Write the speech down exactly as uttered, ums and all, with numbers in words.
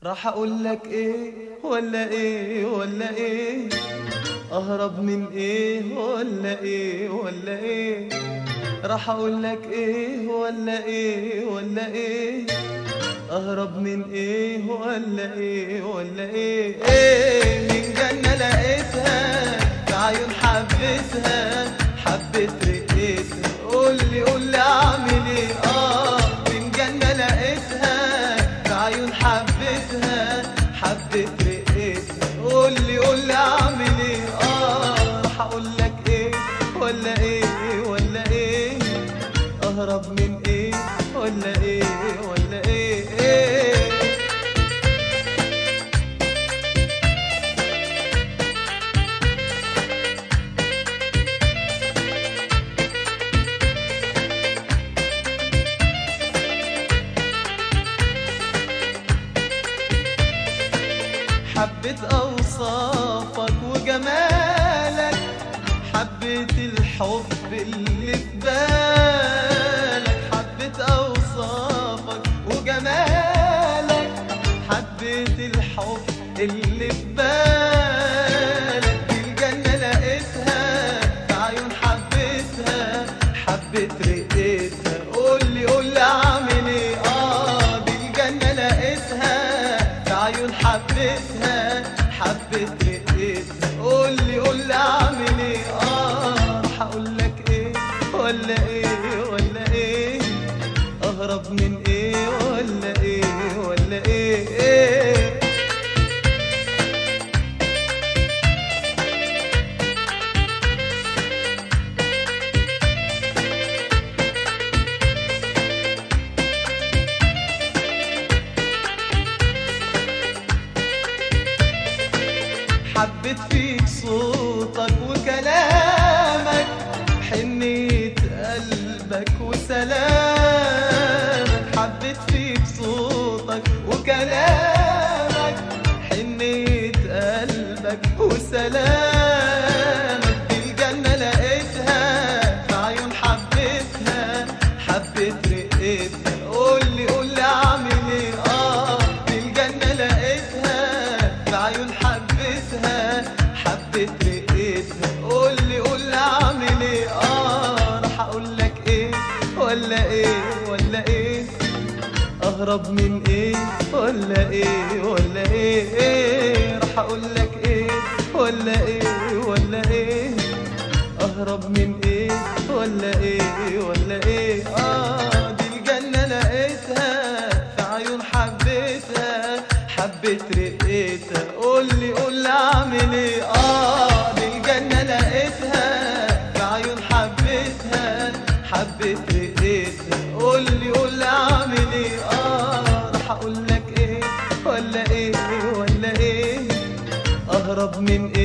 راح اقول لك ايه ولا ايه ولا ايه، اهرب من ايه ولا ايه ولا ايه، راح اقول لك ايه ولا ايه ولا ايه، اهرب من ايه ولا ايه ولا ايه. ايه من جنة لقيتها في عيون حبيتها، حبيت رقيتها، قولي قولي اعمل ايه. اه من جنة لقيتها في عيون حبيتها، حبيت رقيتها، قولي قولي اعمل ايه. اه راح اقول لك ايه ولا ايه ولا ايه، اهرب من ايه ولا ايه ولا ايه, إيه حبيت أوصافك وجمالك، حبيت الحب اللي في بالك، حبيت أوصافك وجمالك، حبيت الحب اللي في بالك. في الجنة لقيتها في عيون حبيتها، حبيت رقيتها، قولي قولي أعمل إيه. آه دي الجنة لقيتها في عيون حبيتها، حبيت رقيتها، قولي قولي اعمل ايه. اه راح اقول لك ايه ولا ايه ولا ايه، اهرب من ايه ولا ايه ولا ايه, إيه حبيت فيك صوتك وكلامك، حنيت قلبك وسلامك، حبيت فيك صوتك وكلامك، حنيت قلبك وسلامك. في الجنة لقيتها في عيون حبيتها، حبيت رقيتها، قولي قولي اعمل ايه. اه في الجنة لقيتها في عيون حبيتها، حبيت رقيتها، قولي قولي اعمل ايه. اه راح اقول لك ايه ولا ايه ولا ايه، اهرب من ايه ولا ايه ولا ايه, إيه راح اقول لك ايه ولا ايه ولا ايه، اهرب من ايه ولا ايه ولا ايه. اه دي الجنة لقيتها في عيون حبيتها، حبيت رقيتها، قولي قولي اعمل ايه. اه دي الجنة لقيتها في عيون حبيتها، حبيت رقيتها، قولي قولي اعمل ايه. اه راح اقول لك ايه ولا ايه ولا ايه، اهرب من